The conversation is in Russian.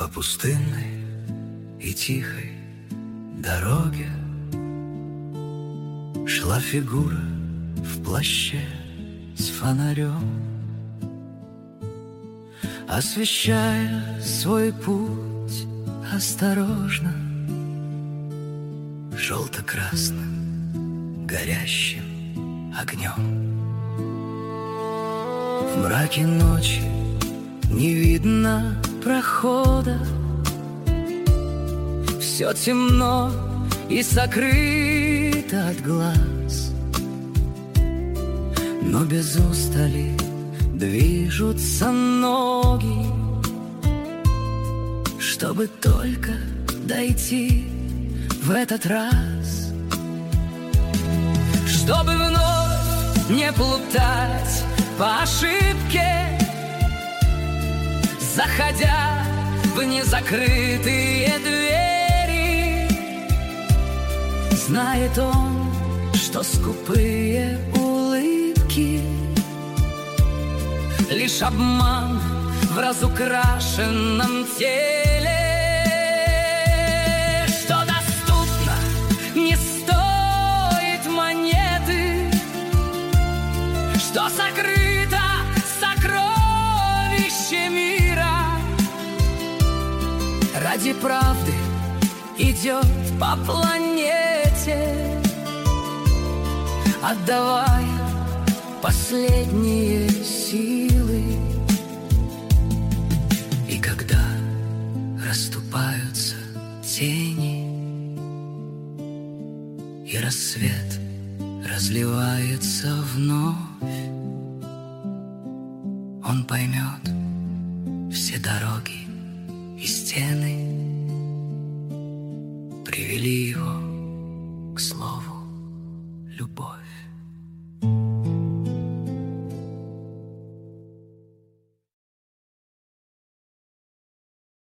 пустынной и тихой дороге шла фигура в плаще с фонарем, освещая свой путь осторожно желто-красным горящим огнем. В мраке ночи не видно прохода, все темно и сокрыто от глаз, но без устали движутся ноги, чтобы только дойти в этот раз, чтобы вновь не плутать по ошибке, заходя в незакрытые двери. Знает он, что скупые улыбки — лишь обман в разукрашенном теле, что доступно не стоит монеты, что сокрыто сокровище мира. Ради правды идет по планете, отдавая последние силы. И когда расступаются тени и рассвет разливается вновь, он поймет все дороги и стены